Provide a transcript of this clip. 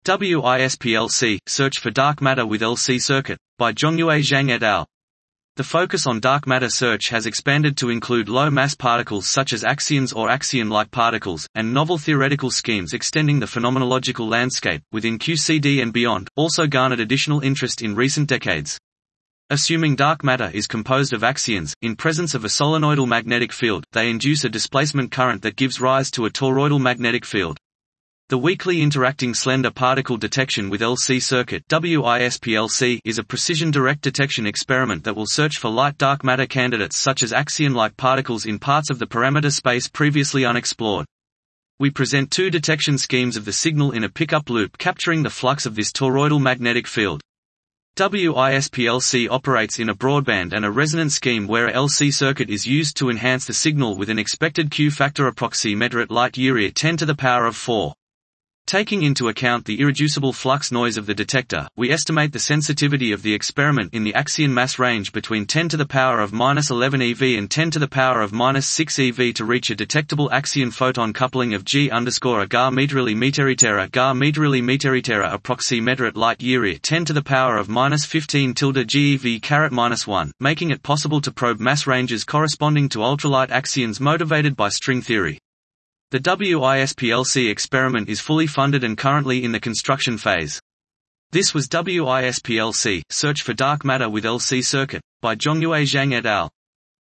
WISPLC, Search for Dark Matter with LC Circuit, by Zhongyue Zhang et al. The focus on dark matter search has expanded to include low-mass particles such as axions or axion-like particles, and novel theoretical schemes extending the phenomenological landscape within QCD and beyond, also garnered additional interest in recent decades. Assuming dark matter is composed of axions, in presence of a solenoidal magnetic field, they induce a displacement current that gives rise to a toroidal magnetic field. The weakly interacting slender particle detection with LC circuit (WISPLC) is a precision direct detection experiment that will search for light dark matter candidates such as axion-like particles in parts of the parameter space previously unexplored. We present two detection schemes of the signal in a pickup loop capturing the flux of this toroidal magnetic field. WISPLC operates in a broadband and a resonant scheme where a LC circuit is used to enhance the signal with an expected Q factor approximated at light year 10 to the power of 4. Taking into account the irreducible flux noise of the detector, we estimate the sensitivity of the experiment in the axion mass range between 10 to the power of -11 eV and 10 to the power of -6 eV to reach a detectable axion photon coupling of G_a gar meterilli meteritera approximated at light year 10 to the power of -15 tilde GeV -1, making it possible to probe mass ranges corresponding to ultralight axions motivated by string theory. The WISPLC experiment is fully funded and currently in the construction phase. This was WISPLC, Search for Dark Matter with LC Circuit, by Zhongyue Zhang et al.